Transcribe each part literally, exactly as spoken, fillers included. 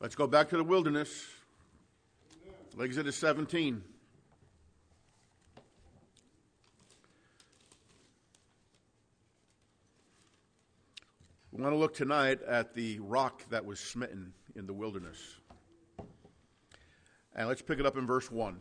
Let's go back to the wilderness. Exodus seventeen. We want to look tonight at the rock that was smitten in the wilderness. And let's pick it up in verse one.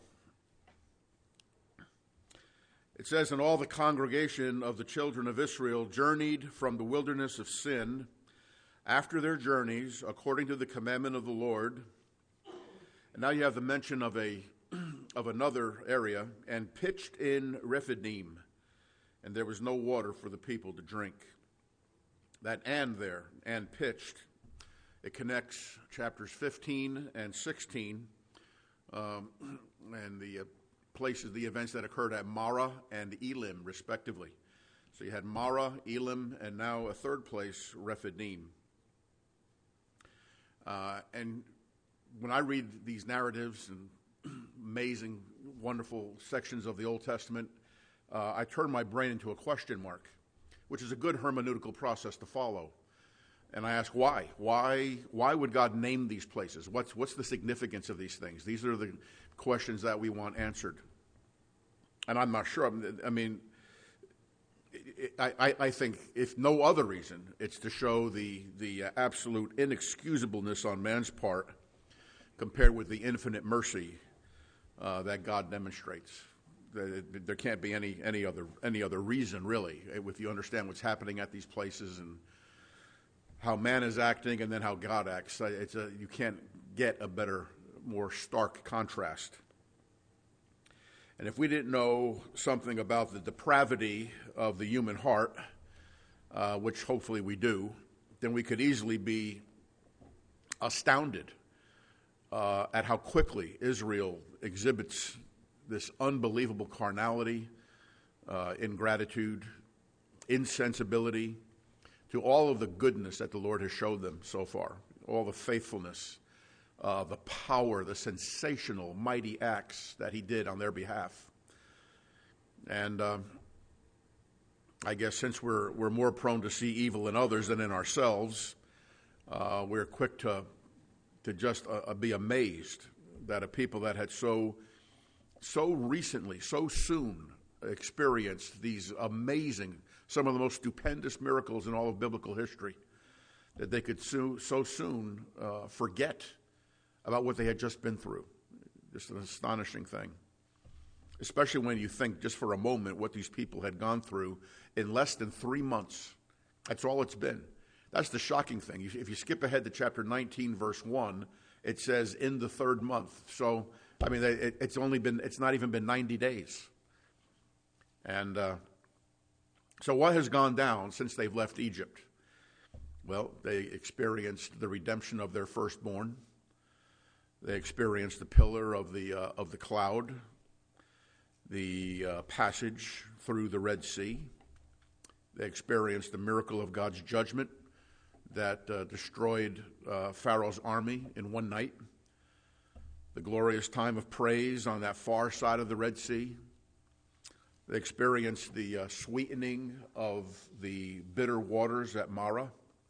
It says, "And all the congregation of the children of Israel journeyed from the wilderness of Sin after their journeys, according to the commandment of the Lord." And now you have the mention of a of another area, "and pitched in Rephidim, and there was no water for the people to drink." That "and" there, "and pitched," it connects chapters fifteen and sixteen, um, and the uh, places, the events that occurred at Marah and Elim, respectively. So you had Marah, Elim, and now a third place, Rephidim. Uh, and when I read these narratives and amazing, wonderful sections of the Old Testament, uh, I turn my brain into a question mark, which is a good hermeneutical process to follow. And I ask why? Why why would God name these places? What's what's the significance of these things? These are the questions that we want answered. And I'm not sure. I mean, I, I think if no other reason, it's to show the, the absolute inexcusableness on man's part compared with the infinite mercy uh, that God demonstrates. There can't be any any other any other reason, really, if you understand what's happening at these places and how man is acting and then how God acts. It's a, you can't get a better, more stark contrast. And if we didn't know something about the depravity of the human heart, uh, which hopefully we do, then we could easily be astounded uh, at how quickly Israel exhibits this unbelievable carnality, uh, ingratitude, insensibility to all of the goodness that the Lord has showed them so far, all the faithfulness, uh, the power, the sensational, mighty acts that he did on their behalf. And um, I guess since we're we're more prone to see evil in others than in ourselves, uh, we're quick to to just uh, be amazed that a people that had so so recently, so soon experienced these amazing, some of the most stupendous miracles in all of biblical history, that they could so, so soon uh, forget about what they had just been through. Just an astonishing thing. Especially when you think just for a moment what these people had gone through in less than three months. That's all it's been. That's the shocking thing. If you skip ahead to chapter nineteen, verse one, it says in the third month. So, I mean, it, it's only been, it's not even been ninety days. And uh, so what has gone down since they've left Egypt? Well, they experienced the redemption of their firstborn. They experienced the pillar of the uh, of the cloud, the uh, passage through the Red Sea. They experienced the miracle of God's judgment that uh, destroyed uh, Pharaoh's army in one night. The glorious time of praise on that far side of the Red Sea. They experienced the uh, sweetening of the bitter waters at Marah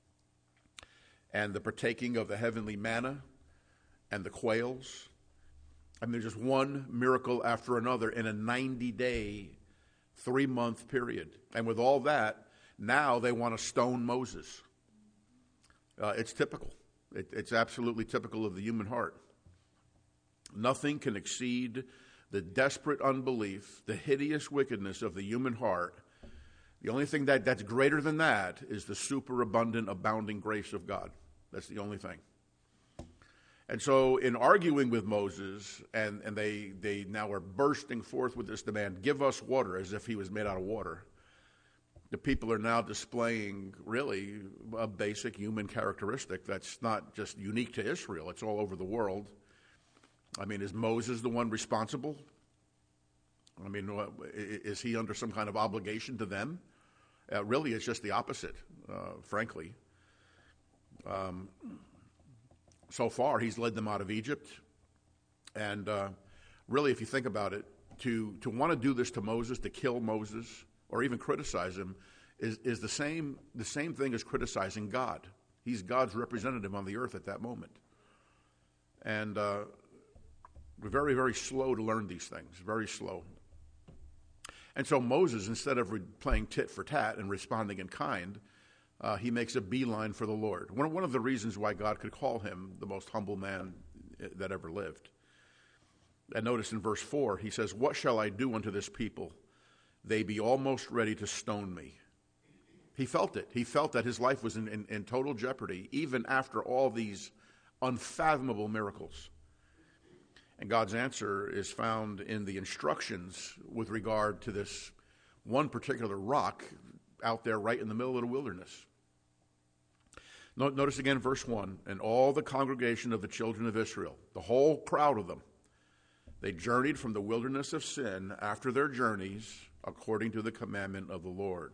and the partaking of the heavenly manna and the quails. I mean, there's just one miracle after another in a ninety-day, three-month period. And with all that, now they want to stone Moses. Uh, it's typical. It, it's absolutely typical of the human heart. Nothing can exceed the desperate unbelief, the hideous wickedness of the human heart. The only thing that, that's greater than that is the superabundant, abounding grace of God. That's the only thing. And so in arguing with Moses, and, and they, they now are bursting forth with this demand, give us water, as if he was made out of water. The people are now displaying really a basic human characteristic that's not just unique to Israel. It's all over the world. I mean, is Moses the one responsible? I mean, is he under some kind of obligation to them? Uh, really, it's just the opposite, uh, frankly. Um, so far, he's led them out of Egypt. And uh, really, if you think about it, to, to want to do this to Moses, to kill Moses, or even criticize him, is, is the same the same thing as criticizing God. He's God's representative on the earth at that moment. And uh, we're very, very slow to learn these things, very slow. And so Moses, instead of re- playing tit for tat and responding in kind, uh, he makes a beeline for the Lord. One, one of the reasons why God could call him the most humble man that ever lived. And notice in verse four, he says, "What shall I do unto this people? They be almost ready to stone me." He felt it. He felt that his life was in, in, in total jeopardy, even after all these unfathomable miracles. And God's answer is found in the instructions with regard to this one particular rock out there right in the middle of the wilderness. Notice again verse one, "And all the congregation of the children of Israel," the whole crowd of them, "they journeyed from the wilderness of sin after their journeys according to the commandment of the Lord."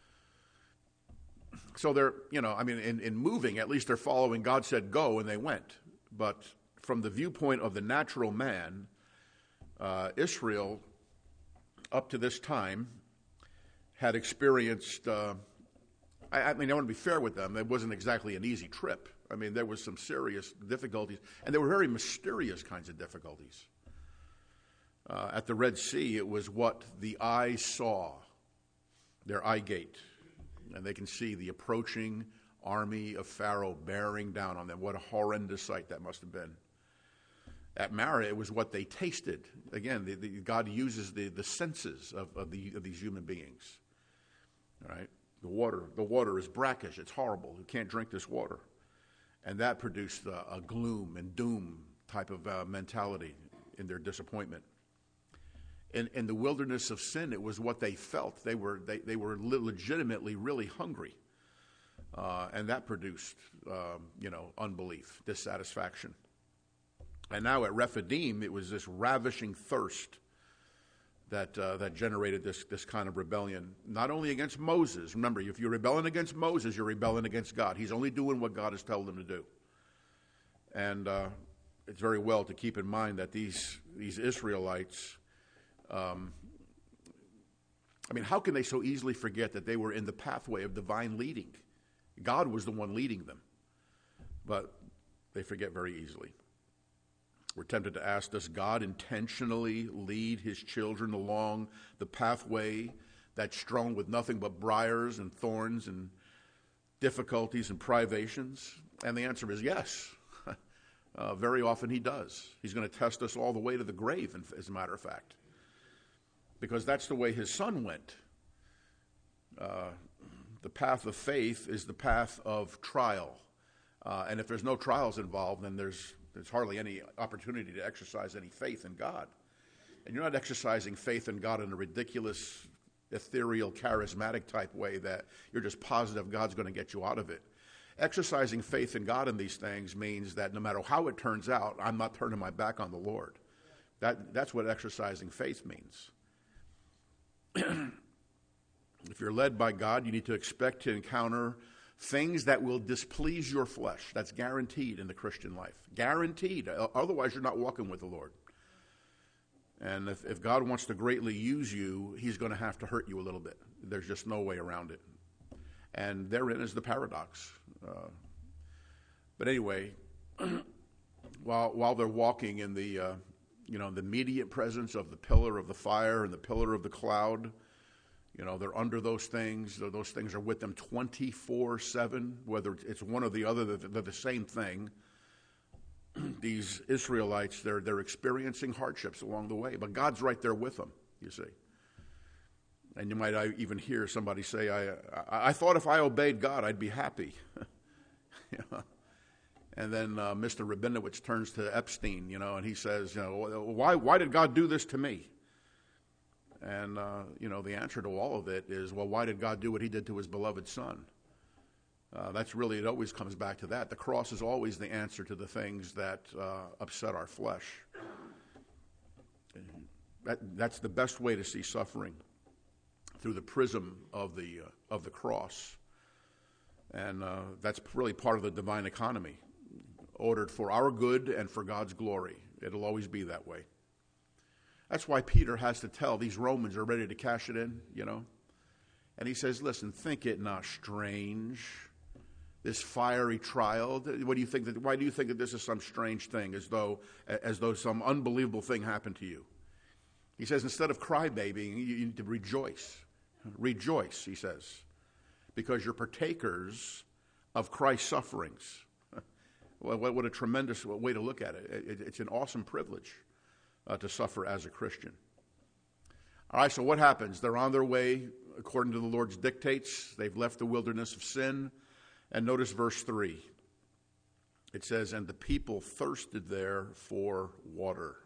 So they're, you know, I mean, in, in moving, at least they're following. God said go, and they went. But from the viewpoint of the natural man, uh, Israel, up to this time, had experienced, uh, I, I mean, I want to be fair with them, it wasn't exactly an easy trip. I mean, there was some serious difficulties, and there were very mysterious kinds of difficulties. Uh, at the Red Sea, it was what the eye saw, their eye gate. And they can see the approaching army of Pharaoh bearing down on them. What a horrendous sight that must have been. At Marah, it was what they tasted. Again, the, the, God uses the, the senses of, of, the, of these human beings. All right? The water, the water is brackish. It's horrible. You can't drink this water. And that produced a, a gloom and doom type of uh, mentality in their disappointment. In, in the wilderness of sin, it was what they felt. They were they, they were legitimately really hungry, uh, and that produced um, you know unbelief, dissatisfaction. And now at Rephidim, it was this ravishing thirst that uh, that generated this this kind of rebellion. Not only against Moses. Remember, if you're rebelling against Moses, you're rebelling against God. He's only doing what God has told him to do. And uh, it's very well to keep in mind that these these Israelites. Um, I mean, how can they so easily forget that they were in the pathway of divine leading? God was the one leading them. But they forget very easily. We're tempted to ask, does God intentionally lead his children along the pathway that's strewn with nothing but briars and thorns and difficulties and privations? And the answer is yes. uh, very often he does. He's going to test us all the way to the grave, as a matter of fact. Because that's the way his son went. Uh, the path of faith is the path of trial. Uh, and if there's no trials involved, then there's there's hardly any opportunity to exercise any faith in God. And you're not exercising faith in God in a ridiculous, ethereal, charismatic type way that you're just positive God's going to get you out of it. Exercising faith in God in these things means that no matter how it turns out, I'm not turning my back on the Lord. That that's what exercising faith means. If you're led by God, you need to expect to encounter things that will displease your flesh. That's guaranteed in the Christian life. Guaranteed. Otherwise, you're not walking with the Lord. And if, if God wants to greatly use you, he's going to have to hurt you a little bit. There's just no way around it. And therein is the paradox. Uh, but anyway, while while they're walking in the... Uh, You know, the immediate presence of the pillar of the fire and the pillar of the cloud, you know, they're under those things. Those things are with them twenty-four seven, whether it's one or the other, they're the same thing. These Israelites, they're, they're experiencing hardships along the way, but God's right there with them, you see. And you might even hear somebody say, I, I, I thought if I obeyed God, I'd be happy. You know? And then uh, Mister Rabinowitz turns to Epstein, you know, and he says, you know, why why did God do this to me? And, uh, you know, the answer to all of it is, well, why did God do what he did to his beloved son? Uh, that's really, it always comes back to that. The cross is always the answer to the things that uh, upset our flesh. That, that's the best way to see suffering, through the prism of the, uh, of the cross. And uh, that's really part of the divine economy, ordered for our good and for God's glory. It'll always be that way. That's why Peter has to tell these Romans are ready to cash it in, you know. And he says, listen, think it not strange this fiery trial? What do you think that, why do you think that this is some strange thing, as though, as though some unbelievable thing happened to you? He says, instead of crybabying, you need to rejoice. Rejoice, he says, because you're partakers of Christ's sufferings. Well, what a tremendous way to look at it. It's an awesome privilege uh, to suffer as a Christian. All right, so what happens? They're on their way according to the Lord's dictates. They've left the wilderness of sin. And notice verse three. It says, and the people thirsted there for water.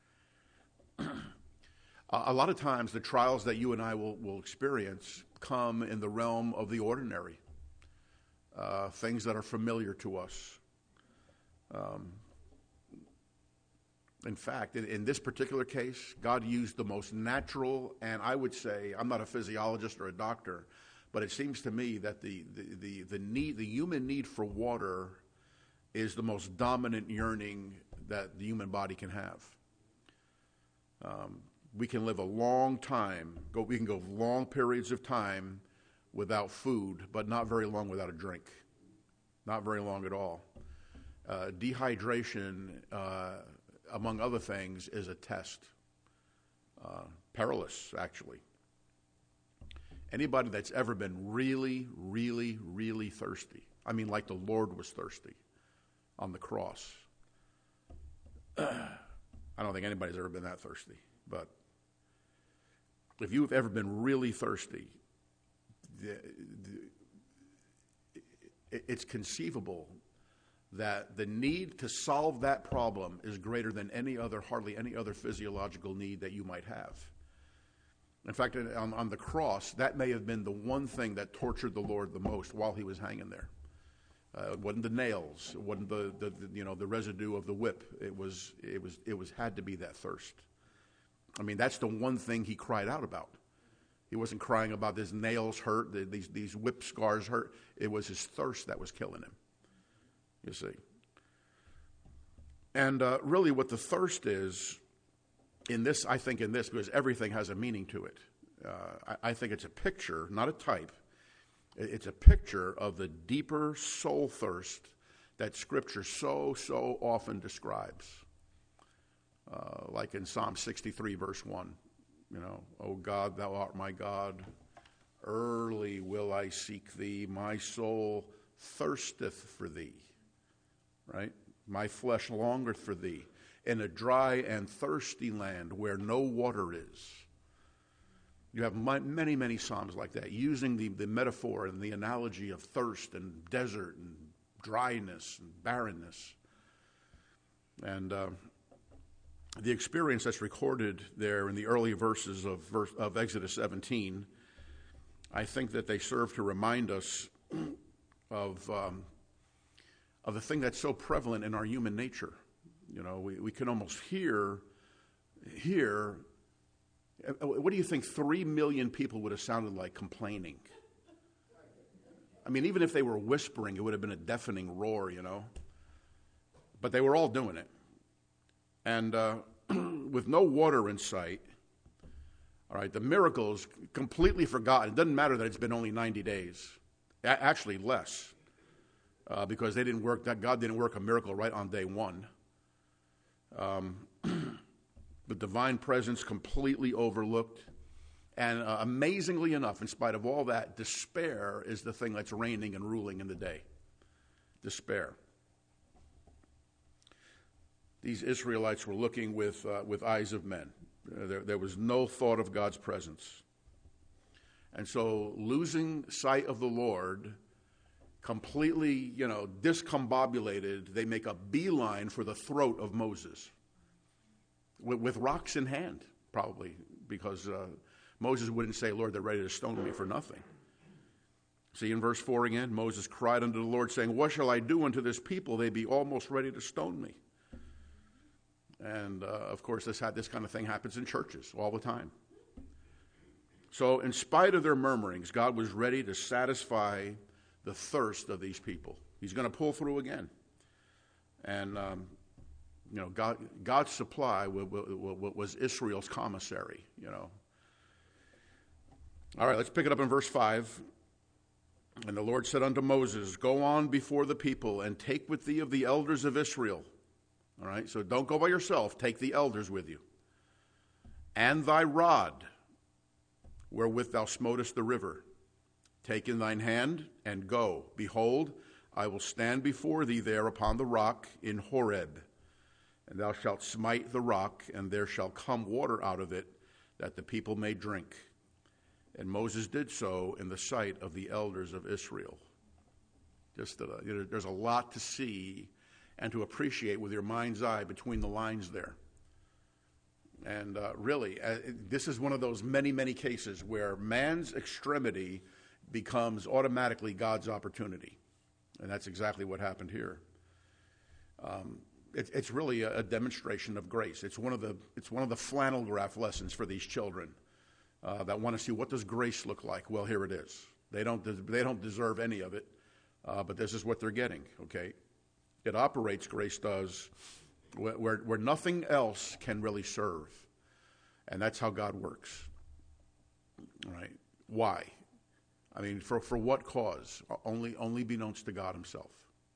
A lot of times the trials that you and I will, will experience come in the realm of the ordinary, uh, things that are familiar to us. Um, in fact, in, in this particular case, God used the most natural, and I would say, I'm not a physiologist or a doctor, but it seems to me that the, the, the, the need, the human need for water is the most dominant yearning that the human body can have. Um, we can live a long time, go, we can go long periods of time without food, but not very long without a drink. Not very long at all. Uh, dehydration, uh, among other things, is a test. Uh, perilous, actually. Anybody that's ever been really, really, really thirsty, I mean like the Lord was thirsty on the cross. I don't think anybody's ever been that thirsty, but if you've ever been really thirsty, the, the, it's conceivable that the need to solve that problem is greater than any other, hardly any other physiological need that you might have. In fact, on, on the cross, that may have been the one thing that tortured the Lord the most while he was hanging there. Uh, it wasn't the nails, it wasn't the, the, the you know the residue of the whip. It was it was it was had to be that thirst. I mean, that's the one thing he cried out about. He wasn't crying about his nails hurt, the, these these whip scars hurt. It was his thirst that was killing him. You see. And uh, really, what the thirst is in this, I think, in this, because everything has a meaning to it. Uh, I, I think it's a picture, not a type. It's a picture of the deeper soul thirst that Scripture so, so often describes. Uh, like in Psalm sixty-three, verse one, you know, O God, thou art my God, early will I seek thee, my soul thirsteth for thee, right? My flesh longeth for thee, in a dry and thirsty land where no water is. You have many, many psalms like that, using the, the metaphor and the analogy of thirst and desert and dryness and barrenness. And uh, the experience that's recorded there in the early verses of, verse, of Exodus seventeen, I think that they serve to remind us of, um, of the thing that's so prevalent in our human nature. You know, we, we can almost hear, hear, what do you think three million people would have sounded like complaining? I mean, even if they were whispering, it would have been a deafening roar, you know. But they were all doing it. And uh, with no water in sight, all right, the miracle is completely forgotten. It doesn't matter that it's been only ninety days. A- actually less, uh, because they didn't work, that God didn't work a miracle right on day one. Um, the divine presence completely overlooked. And uh, amazingly enough, in spite of all that, despair is the thing that's reigning and ruling in the day. Despair. These Israelites were looking with uh, with eyes of men. Uh, there, there was no thought of God's presence. And so losing sight of the Lord, completely, you know, discombobulated, they make a beeline for the throat of Moses. With, with rocks in hand, probably, because uh, Moses wouldn't say, Lord, they're ready to stone me for nothing. See in verse four again, Moses cried unto the Lord, saying, what shall I do unto this people? They be almost ready to stone me. And, uh, of course, this, this kind of thing happens in churches all the time. So in spite of their murmurings, God was ready to satisfy the thirst of these people. He's going to pull through again. And, um, you know, God, God's supply was Israel's commissary, you know. All right, let's pick it up in verse five. And the Lord said unto Moses, go on before the people, and take with thee of the elders of Israel. All right, so don't go by yourself. Take the elders with you. And thy rod, wherewith thou smotest the river. Take in thine hand, and go. Behold, I will stand before thee there upon the rock in Horeb. And thou shalt smite the rock, and there shall come water out of it, that the people may drink. And Moses did so in the sight of the elders of Israel. Just, uh, you know, there's a lot to see and to appreciate with your mind's eye between the lines there. And uh, really, uh, this is one of those many, many cases where man's extremity becomes automatically God's opportunity. And that's exactly what happened here. Um, it, it's really a, a demonstration of grace. It's one of the it's one of the flannel graph lessons for these children uh, that want to see, what does grace look like? Well, here it is. They don't they don't deserve any of it, uh, but this is what they're getting. Okay, it operates. Grace does where, where where nothing else can really serve, and that's how God works. All right. Why? I mean, for, for what cause? Only only be known to God himself.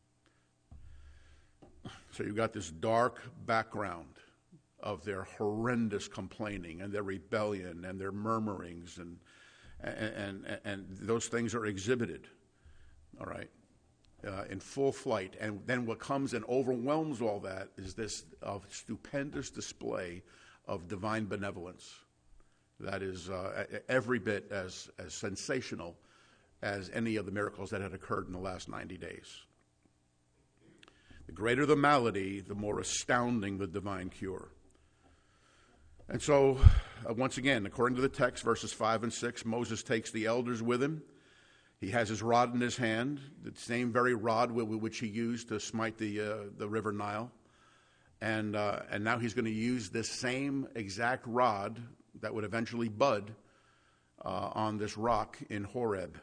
So you've got this dark background of their horrendous complaining and their rebellion and their murmurings, and and and, and those things are exhibited, all right, uh, in full flight. And then what comes and overwhelms all that is this uh, stupendous display of divine benevolence that is uh, every bit as, as sensational as any of the miracles that had occurred in the last ninety days. The greater the malady, the more astounding the divine cure. And so, uh, once again, according to the text, verses five and six, Moses takes the elders with him. He has his rod in his hand, the same very rod which he used to smite the uh, the river Nile. And, uh, and now he's going to use this same exact rod that would eventually bud uh, on this rock in Horeb.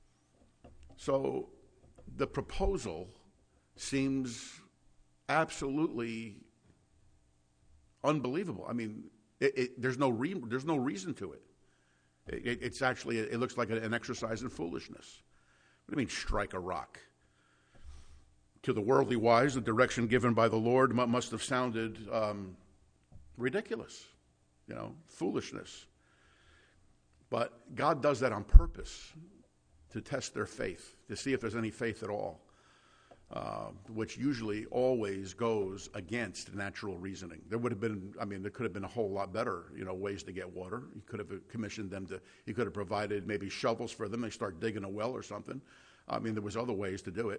So the proposal seems absolutely unbelievable. I mean, it, it, there's no re- there's no reason to it. it. It's actually, it looks like an exercise in foolishness. What do you mean, strike a rock? To the worldly wise, the direction given by the Lord must have sounded um, ridiculous, you know, foolishness. But God does that on purpose to test their faith, to see if there's any faith at all, uh, which usually always goes against natural reasoning. There would have been, I mean, there could have been a whole lot better, you know, ways to get water. He could have commissioned them to, he could have provided maybe shovels for them. They start digging a well or something. I mean, there was other ways to do it.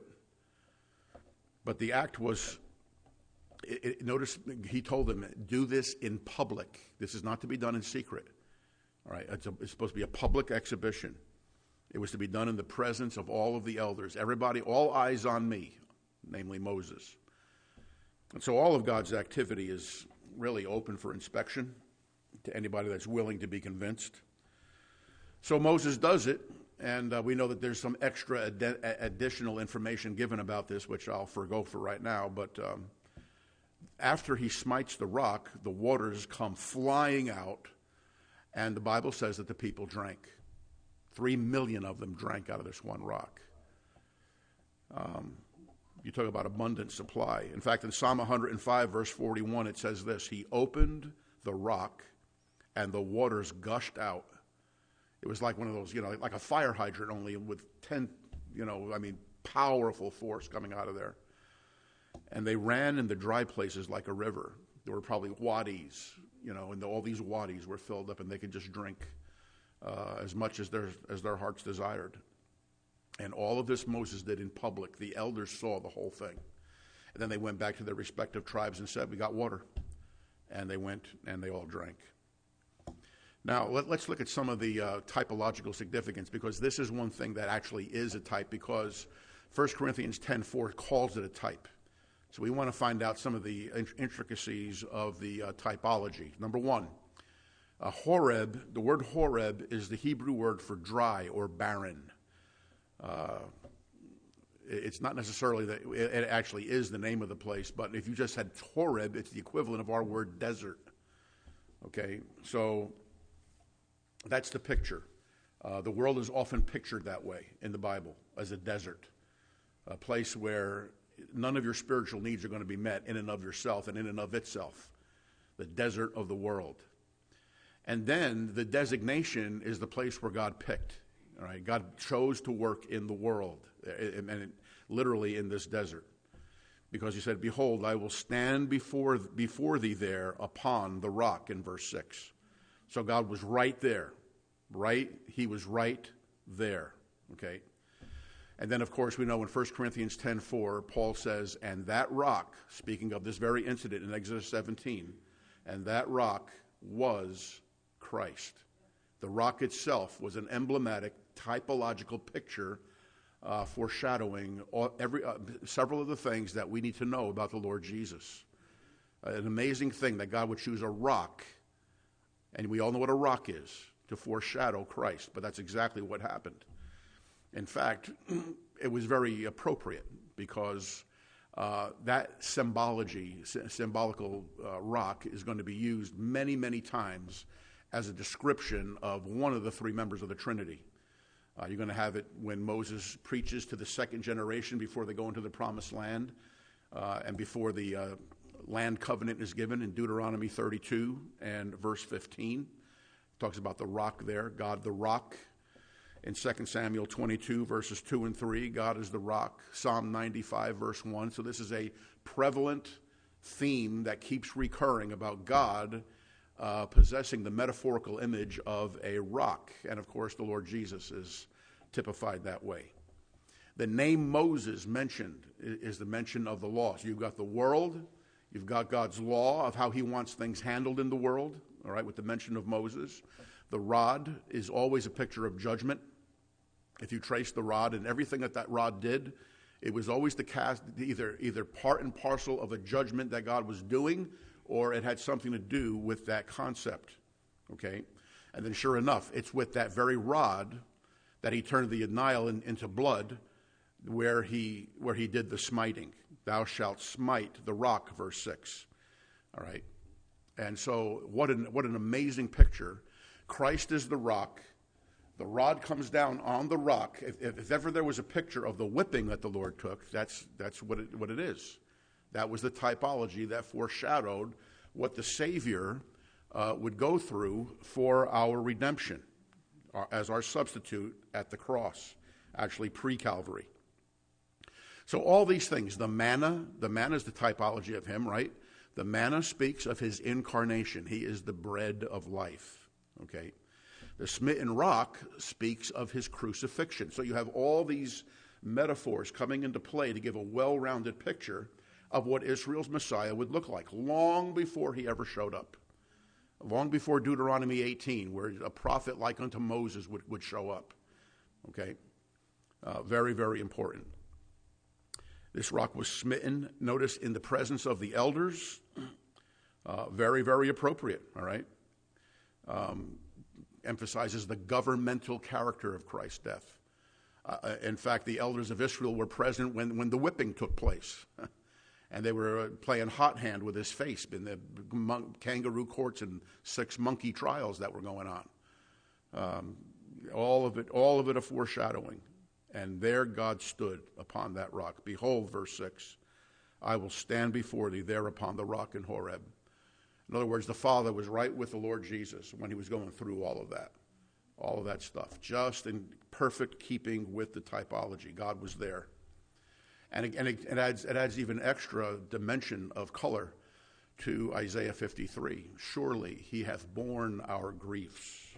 But the act was, it, it, notice he told them, do this in public. This is not to be done in secret. All right, it's, a, it's supposed to be a public exhibition. It was to be done in the presence of all of the elders. Everybody, all eyes on me, namely Moses. And so all of God's activity is really open for inspection to anybody that's willing to be convinced. So Moses does it, and uh, we know that there's some extra ad- additional information given about this, which I'll forgo for right now. But um, after he smites the rock, the waters come flying out, and the Bible says that the people drank. Three million of them drank out of this one rock. Um, you talk about abundant supply. In fact, in Psalm one hundred five, verse forty-one, it says this: he opened the rock, and the waters gushed out. It was like one of those, you know, like a fire hydrant, only with ten, you know, I mean, powerful force coming out of there. And they ran in the dry places like a river. There were probably wadis, you know, and all these wadis were filled up, and they could just drink Uh, as much as their as their hearts desired. And all of this Moses did in public. The elders saw the whole thing. And then they went back to their respective tribes and said, we got water. And they went and they all drank. Now, let, let's look at some of the uh, typological significance, because this is one thing that actually is a type, because First Corinthians ten four calls it a type. So we want to find out some of the intricacies of the uh, typology. Number one, Uh, Horeb, the word Horeb is the Hebrew word for dry or barren. Uh, it's not necessarily that it actually is the name of the place, but if you just had Horeb, it's the equivalent of our word desert. Okay, so that's the picture. Uh, the world is often pictured that way in the Bible. as a desert, a place where none of your spiritual needs are going to be met in and of yourself and in and of itself, the desert of the world. And then the designation is the place where God picked. All right, God chose to work in the world, and it, literally in this desert, because he said, "Behold, I will stand before before thee there upon the rock," in verse six. So God was right there, right? He was right there. Okay. And then, of course, we know in First Corinthians ten four, Paul says, "And that rock," speaking of this very incident in Exodus seventeen, "and that rock was Christ." The rock itself was an emblematic, typological picture uh, foreshadowing all, every, uh, several of the things that we need to know about the Lord Jesus. Uh, an amazing thing that God would choose a rock, and we all know what a rock is, to foreshadow Christ, but that's exactly what happened. In fact, it was very appropriate because uh, that symbology, symbolical uh, rock is going to be used many, many times as a description of one of the three members of the Trinity. Uh, you're going to have it when Moses preaches to the second generation before they go into the promised land uh, and before the uh, land covenant is given in Deuteronomy thirty-two and verse fifteen. It talks about the rock there, God the rock. In Second Samuel twenty-two, verses two and three, God is the rock. Psalm ninety-five, verse one. So this is a prevalent theme that keeps recurring about God uh, possessing the metaphorical image of a rock. And, of course, the Lord Jesus is typified that way. The name Moses mentioned is the mention of the law. So you've got the world, you've got God's law of how he wants things handled in the world, all right, with the mention of Moses. The rod is always a picture of judgment. If you trace the rod and everything that that rod did, it was always to cast either, either part and parcel of a judgment that God was doing, or it had something to do with that concept, okay? And then sure enough, it's with that very rod that he turned the Nile in, into blood where he, where he did the smiting. Thou shalt smite the rock, verse six, all right? And so what an, what an amazing picture. Christ is the rock. The rod comes down on the rock. If, if ever there was a picture of the whipping that the Lord took, that's, that's what, it, what it is. That was the typology that foreshadowed what the Savior uh, would go through for our redemption uh, as our substitute at the cross, actually pre-Calvary. So all these things, the manna, the manna is the typology of him, right? The manna speaks of his incarnation. He is the bread of life, okay? The smitten rock speaks of his crucifixion. So you have all these metaphors coming into play to give a well-rounded picture of what Israel's Messiah would look like long before he ever showed up. Long before Deuteronomy eighteen, where a prophet like unto Moses would, would show up. Okay? Uh, very, very important. This rock was smitten, notice, in the presence of the elders. Uh, very, very appropriate, all right? Um, emphasizes the governmental character of Christ's death. Uh, in fact, the elders of Israel were present when, when the whipping took place. And they were playing hot hand with his face in the monk, kangaroo courts and six monkey trials that were going on. Um, all of it, all of it a foreshadowing. And there God stood upon that rock. Behold, verse six, I will stand before thee there upon the rock in Horeb. In other words, the Father was right with the Lord Jesus when he was going through all of that, all of that stuff, just in perfect keeping with the typology. God was there. And, and it, it, adds, it adds even extra dimension of color to Isaiah fifty-three. Surely he hath borne our griefs,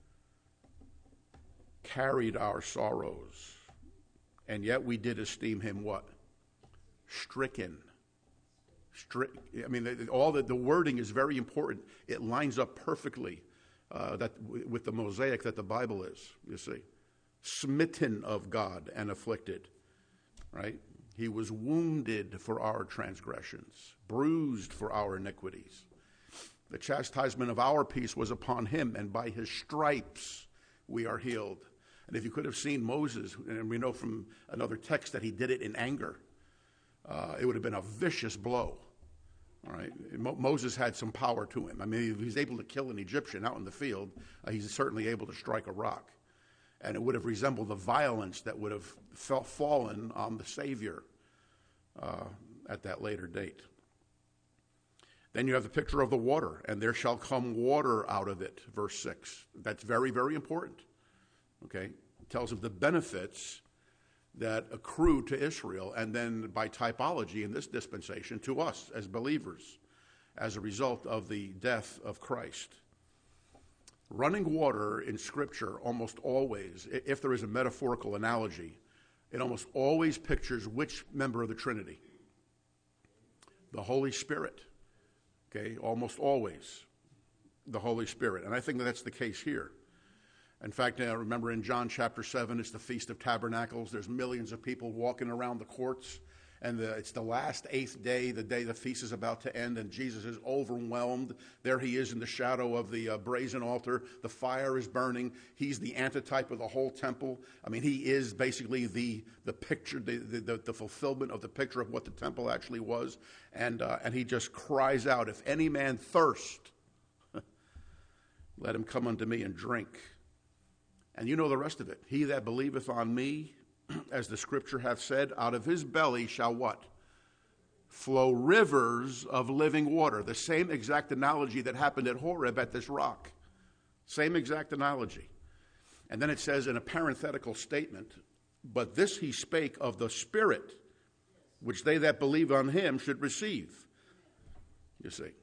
carried our sorrows, and yet we did esteem him what? Stricken. Stri- I mean, all the, the wording is very important. It lines up perfectly uh, that with the mosaic that the Bible is, you see. Smitten of God and afflicted, right? He was wounded for our transgressions, bruised for our iniquities. The chastisement of our peace was upon him, and by his stripes we are healed. And if you could have seen Moses, and we know from another text that he did it in anger, uh, it would have been a vicious blow. All right, Mo- Moses had some power to him. I mean, if he's able to kill an Egyptian out in the field, uh, he's certainly able to strike a rock. and it would have resembled the violence that would have fell, fallen on the Savior uh, at that later date. Then you have the picture of the water, and there shall come water out of it, verse six. That's very, very important. Okay? It tells of the benefits that accrue to Israel, and then by typology in this dispensation to us as believers as a result of the death of Christ. Running water in Scripture almost always, if there is a metaphorical analogy, it almost always pictures which member of the Trinity? The Holy Spirit. Okay, almost always the Holy Spirit. And I think that that's the case here. In fact, I remember in John chapter seven, it's the Feast of Tabernacles. There's millions of people walking around the courts. And the, it's the last eighth day, the day the feast is about to end, and Jesus is overwhelmed. There he is in the shadow of the uh, brazen altar. The fire is burning. He's the antitype of the whole temple. I mean, he is basically the the picture, the the, the fulfillment of the picture of what the temple actually was. And uh, and he just cries out, "If any man thirst, let him come unto me and drink." And you know the rest of it. He that believeth on me, as the Scripture hath said, out of his belly shall what? Flow rivers of living water. The same exact analogy that happened at Horeb at this rock. Same exact analogy. And then it says in a parenthetical statement, but this he spake of the Spirit, which they that believe on him should receive. You see.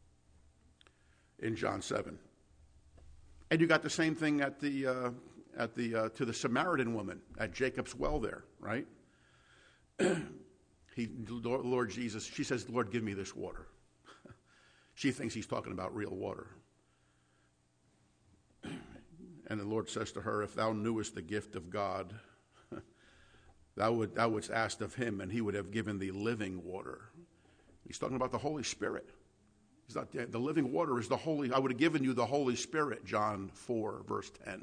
In John seven. And you got the same thing at the uh, at the uh, to the Samaritan woman at Jacob's well there, right? he, Lord Jesus, she says, "Lord, give me this water." She thinks he's talking about real water. And the Lord says to her, "If thou knewest the gift of God, thou would thou wouldst asked of him, and he would have given thee living water." He's talking about the Holy Spirit. He's not, the living water is the Holy, I would have given you the Holy Spirit, John four, verse ten.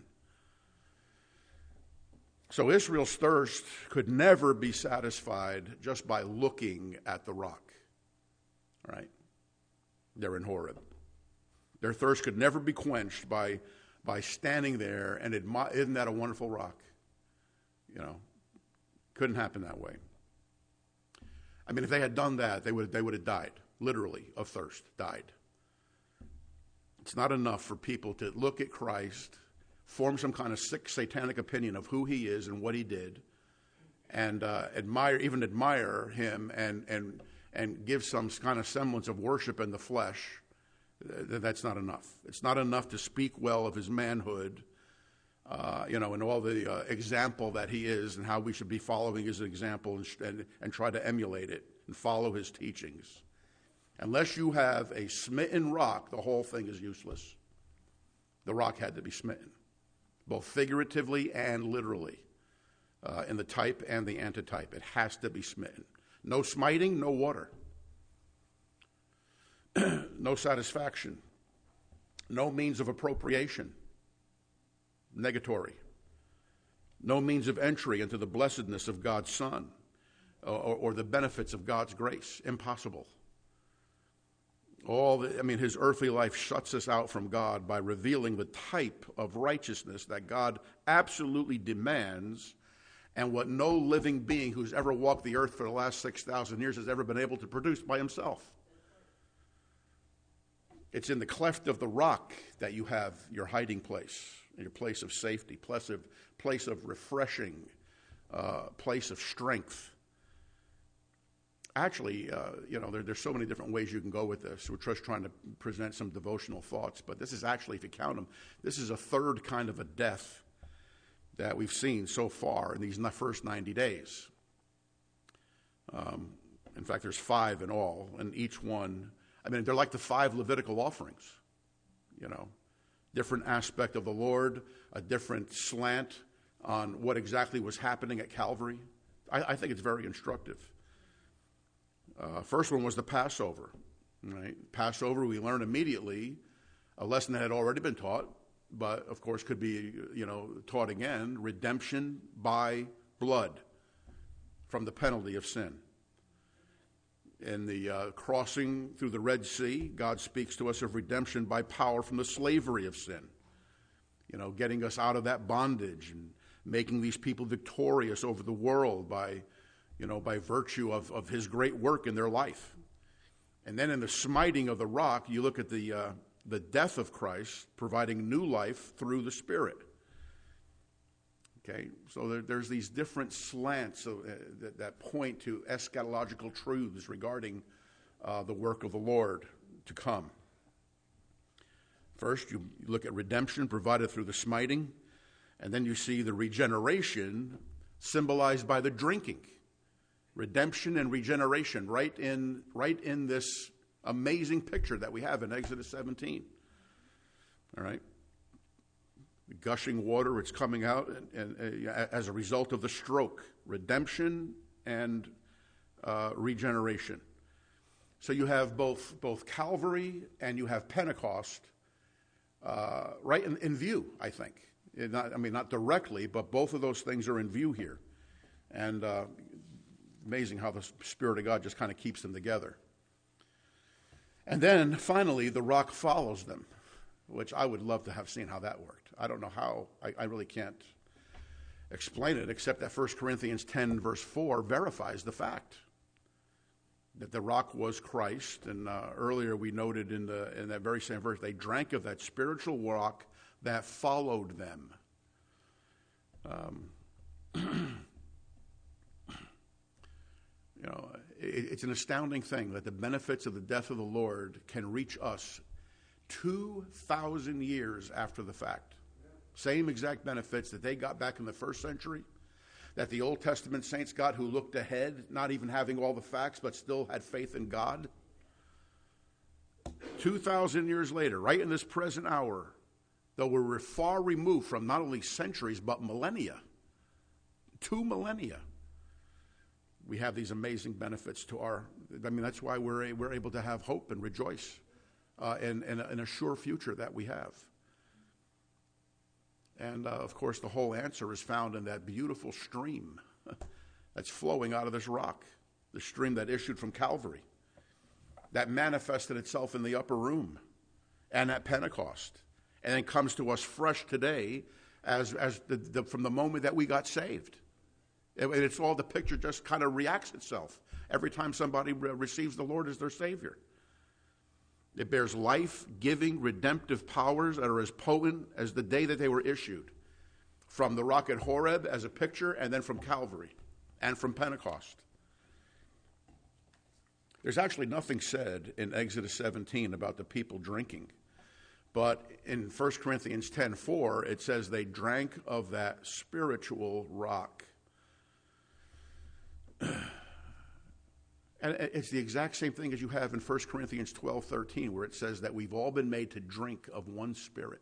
So Israel's thirst could never be satisfied just by looking at the rock. Right? They're in Horeb. Their thirst could never be quenched by, by standing there and admire, isn't that a wonderful rock? You know, couldn't happen that way. I mean, if they had done that, they would they would have died. Literally, of thirst, died. It's not enough for people to look at Christ, form some kind of sick satanic opinion of who he is and what he did, and uh, admire, even admire him and and and give some kind of semblance of worship in the flesh. That's not enough. It's not enough to speak well of his manhood, uh, you know, and all the uh, example that he is and how we should be following his example and, and, and try to emulate it and follow his teachings. Unless you have a smitten rock, the whole thing is useless. The rock had to be smitten, both figuratively and literally, uh, in the type and the antitype. It has to be smitten. No smiting, no water. No satisfaction. No means of appropriation. Negatory. No means of entry into the blessedness of God's Son or, or the benefits of God's grace. Impossible. All the, I mean, his earthly life shuts us out from God by revealing the type of righteousness that God absolutely demands and what no living being who's ever walked the earth for the last six thousand years has ever been able to produce by himself. It's in the cleft of the rock that you have your hiding place, your place of safety, place of, place of refreshing, uh, place of strength. Actually, uh, you know, there, there's so many different ways you can go with this. We're just trying to present some devotional thoughts, but this is actually, if you count them, this is a third kind of a death that we've seen so far in these first ninety days. Um, in fact, there's five in all, and each one, I mean, they're like the five Levitical offerings, you know, different aspect of the Lord, a different slant on what exactly was happening at Calvary. I, I think it's very instructive. Uh, first one was the Passover. Right? Passover, we learn immediately a lesson that had already been taught, but of course could be, you know, taught again: redemption by blood from the penalty of sin. In the uh, crossing through the Red Sea, God speaks to us of redemption by power from the slavery of sin. you know, getting us out of that bondage and making these people victorious over the world by, you know, by virtue of, of his great work in their life. And then in the smiting of the rock, you look at the uh, the death of Christ providing new life through the Spirit. Okay, so there, there's these different slants of, uh, that, that point to eschatological truths regarding uh, the work of the Lord to come. First, you look at redemption provided through the smiting, and then you see the regeneration symbolized by the drinking. Redemption and regeneration right in, right in this amazing picture that we have in Exodus seventeen. All right? Gushing water, it's coming out and, and, uh, as a result of the stroke. Redemption and uh, regeneration. So you have both, both Calvary and you have Pentecost uh, right in, in view, I think. It not, I mean, not directly, but both of those things are in view here. And uh, amazing how the Spirit of God just kind of keeps them together. And then, finally, the rock follows them, which I would love to have seen how that worked. I don't know how. I, I really can't explain it, except that First Corinthians ten, verse four, verifies the fact that the rock was Christ. And uh, earlier we noted in, the, in that very same verse, they drank of that spiritual rock that followed them. Um, you know, it, it's an astounding thing that the benefits of the death of the Lord can reach us two thousand years after the fact. Same exact benefits that they got back in the first century, that the Old Testament saints got who looked ahead, not even having all the facts, but still had faith in God. two thousand years later, right in this present hour, though we're far removed from not only centuries, but millennia, two millennia, we have these amazing benefits to our, I mean, that's why we're, we're able to have hope and rejoice uh, in, in, a, in a sure future that we have. And, uh, of course, the whole answer is found in that beautiful stream that's flowing out of this rock, the stream that issued from Calvary, that manifested itself in the upper room and at Pentecost, and then comes to us fresh today as, as the, the, from the moment that we got saved. It, it's all, the picture just kind of reacts itself every time somebody re- receives the Lord as their Savior. It bears life-giving, redemptive powers that are as potent as the day that they were issued. From the rock at Horeb as a picture, and then from Calvary, and from Pentecost. There's actually nothing said in Exodus seventeen about the people drinking. But in First Corinthians ten four, it says they drank of that spiritual rock. And it's the exact same thing as you have in First Corinthians twelve thirteen, where it says that we've all been made to drink of one Spirit.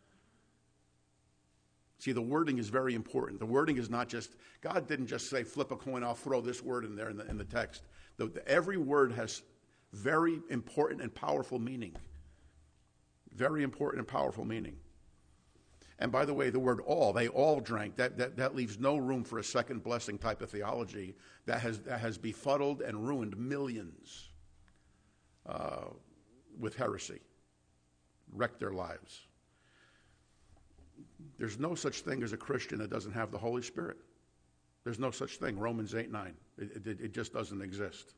See, the wording is very important. The wording is not just, God didn't just say, flip a coin, I'll throw this word in there in the, in the text. The, the, every word has very important and powerful meaning. Very important and powerful meaning. And by the way, the word all, they all drank, that, that, that leaves no room for a second blessing type of theology that has, that has befuddled and ruined millions uh, with heresy, wrecked their lives. There's no such thing as a Christian that doesn't have the Holy Spirit. There's no such thing, Romans eight nine. It, it, it just doesn't exist.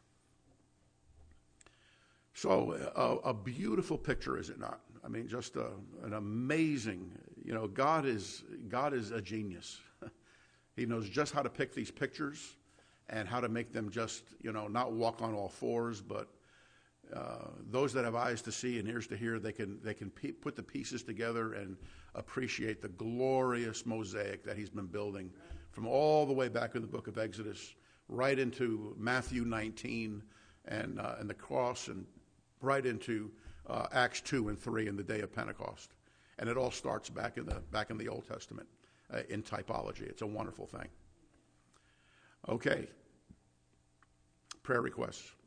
So a, a beautiful picture, is it not? I mean, just a, an amazing, you know, God is God is a genius. He knows just how to pick these pictures and how to make them just, you know, not walk on all fours, but uh, those that have eyes to see and ears to hear, they can they can pe- put the pieces together and appreciate the glorious mosaic that he's been building from all the way back in the book of Exodus, right into Matthew nineteen and uh, and the cross, and right into uh, Acts two and three and the day of Pentecost. And it all starts back in the back in the Old Testament uh, in typology. It's a wonderful thing. Okay. Prayer requests.